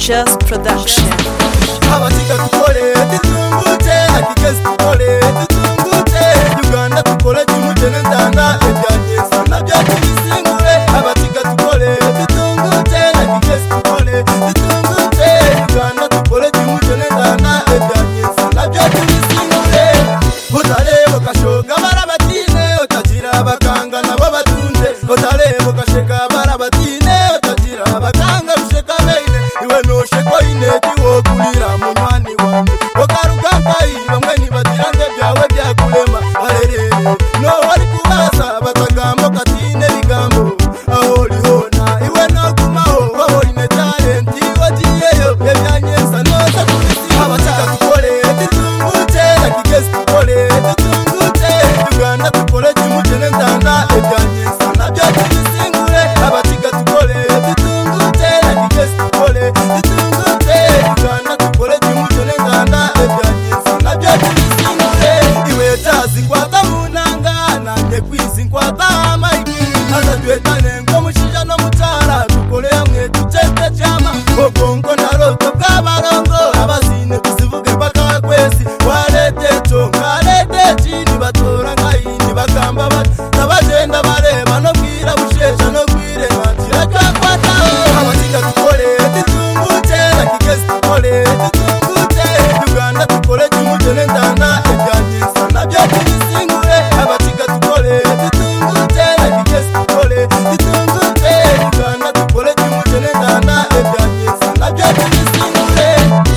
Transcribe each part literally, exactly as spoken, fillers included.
Just Production. Abatika tukole tutungute, akigezi tukole tutungute, Uganda tukole tumutene ndanda, ebyanyesa nabyo tubisingure. Abatika tukole tutungute, akigezi tukole tutungute, Uganda tukole tumutene ndanda, ebyanyesa nabyo tubisingure. Utarebo kashoga barabatine, utajira abakanga nabo batunze. Utarebo kasheka barabatine, utajira abakanga usheka beine. Iwe no sheko ineti wo kulira munywani wange. Okarugampai bamwe nibatirande byawe byakulema. Arere no wali kubasa batagambo katine bigambo. Aho lihona iwe no kumaho waboli ne talenti wajiyeyo ebyanyesa no sakulisi. Abatika tukole tutungute, akigezi tukole tutungute, Uganda tukole tumutene ndanda, ebyanyesa nabyo tubisingure. Abatika tukole tutungute, akigezi tukole tutungute, Uganda tukole tumutene ndanda, ebyanyesa nabyo tubisingure. Iwe tazi kwata munanga nanjye kwizi kwata amaiki, aza twetane ngo mushija no mutara tukole hamwe tucete cyama. Ogongo naroto bw'abarongo abazine tuzivuge mpaka kwezi. Warete tonga rete chini batora nkayindi bagamba bati tabagenda bareba no bwira bushesha no bwire nkatira cyakwata. Abatika tukole tutungute, akigezi tukole tutungute, Uganda tukole tumutene ndanda, ebyanyesa nabyo tubisingure. Abatika tukole tutungute, akigezi tukole tutungute, Uganda tukole tumutene ndanda, ebyanyesa nabyo tubisingure.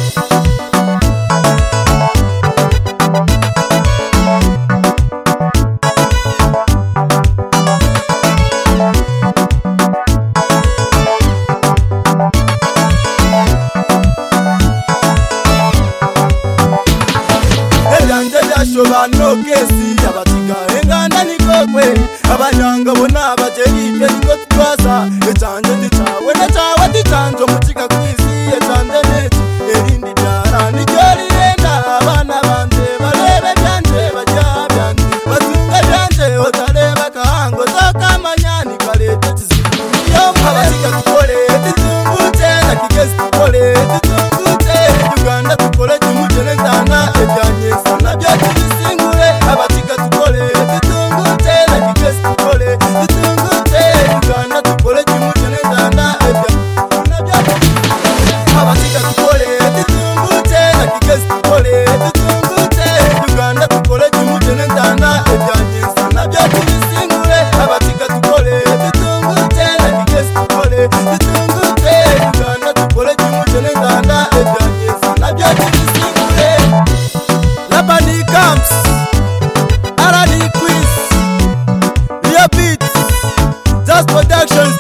Ebyanje byashoba no kesi abatika enganda nikokwe. Abanyanga bona abajeripe niko tutwaza. Ecanje ndicawe necawe ticanjo mutika kwisi. Ecanje neti erindi byara nijori renda. Abana banje barebe byanje bajya byanje batunga byanje. Otareba kahango zokamanyani kalete kizibu yo. Abatika tukole tutungute, akigezi tukole tutungute, Uganda tukole tumutene ndanda, ebyanyesa nabyo tubisingure. Abatika tukole tutungute, akigezi tukole tutungute, Uganda tukole tumutene ndanda, ebyanyesa nabyo tubisingure. Abatika tukole tutungute, akigezi tukole tutungute, Uganda tukole tumutene ndanda, ebyanyesa nabyo tubisingure. Abatika tukole tutungute, akigezi tukole tutungute, Uganda tukole tumutene ndanda, ebyanyesa nabyo tubisingure. Labani Camps, Arani Quiz, Rio Beats, Just Productions.